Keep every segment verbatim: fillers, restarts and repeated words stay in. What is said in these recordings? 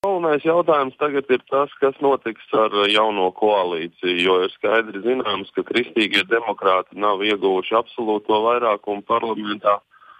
galvenais jautājums tagad ir tas, kas notiks ar jauno koalīciju, jo ir skaidri zināms, ka kristīgie demokrāti nav ieguvuši absolūto vairākumu parlamentā.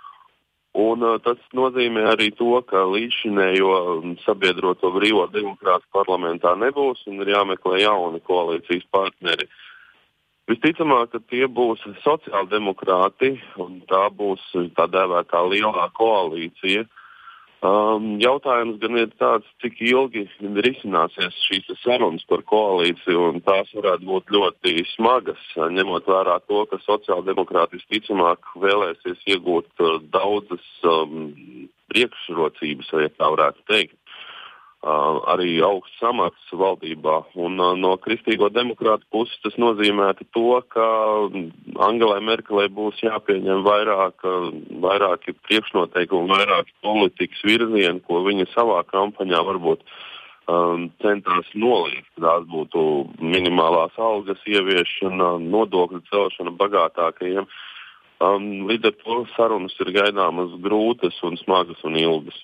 Un uh, tas nozīmē arī to, ka līdzšinējo sabiedroto brīvo demokrātu parlamentā nebūs un ir jāmeklē jauni koalīcijas partneri. Visticamāk, ka tie būs sociāldemokrāti un tā būs tā dēvētā lielā koalīcija. Um, jautājums gan ir tāds, cik ilgi risināsies šīs sarunas par koalīciju, un tās varētu būt ļoti smagas, ņemot vērā to, ka sociāldemokrāti visticamāk vēlēsies iegūt uh, daudzas um, priekšrocības, ja tā varētu teikt, uh, arī augsts amats valdībā. Un uh, no kristīgo demokrātu puses tas nozīmētu to, ka Angelai Merkelei būs jāpieņem vairāk, vairāki priekšnoteikumi, vairāki politikas virzieni, ko viņa savā kampaņā varbūt um, centās noliegt. Tās būtu minimālās algas ieviešana, nodokļu celšana bagātākajiem. Um, līdz ar to sarunas ir gaidāmas grūtas un smagas un ilgas.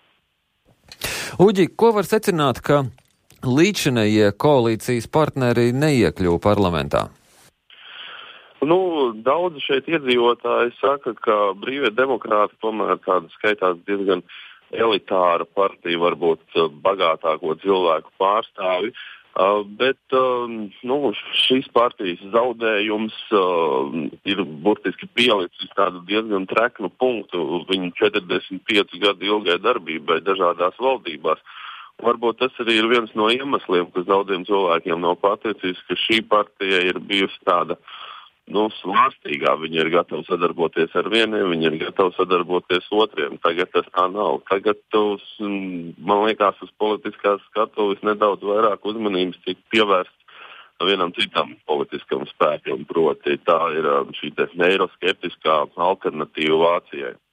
Uģi, ko var secināt, ka līdzinējie koalīcijas partneri neiekļuva parlamentā? Nu, daudzi šeit iedzīvotāji saka, ka brīvie demokrāti tomēr tāda skaitās diezgan elitāra partija, varbūt bagātāko cilvēku pārstāvi, uh, bet uh, nu, šīs partijas zaudējums uh, ir burtiski pielicis tādu diezgan treknu punktu viņu četrdesmit piecu gadu ilgai darbībai dažādās valdībās. Varbūt tas arī ir viens no iemesliem, kas daudziem cilvēkiem nav paticis, ka šī partija ir bijusi tāda Nu, svārstīgā. Viņi ir gatavi sadarboties ar vieniem, viņi ir gatavi sadarboties otriem. Tagad tas tā nav. Tagad, uz, man liekas, uz politiskās skatuves nedaudz vairāk uzmanības tiek pievērsts vienam citam politiskam spēkam, proti tā ir šī eiroskeptiskā alternatīva Vācijai.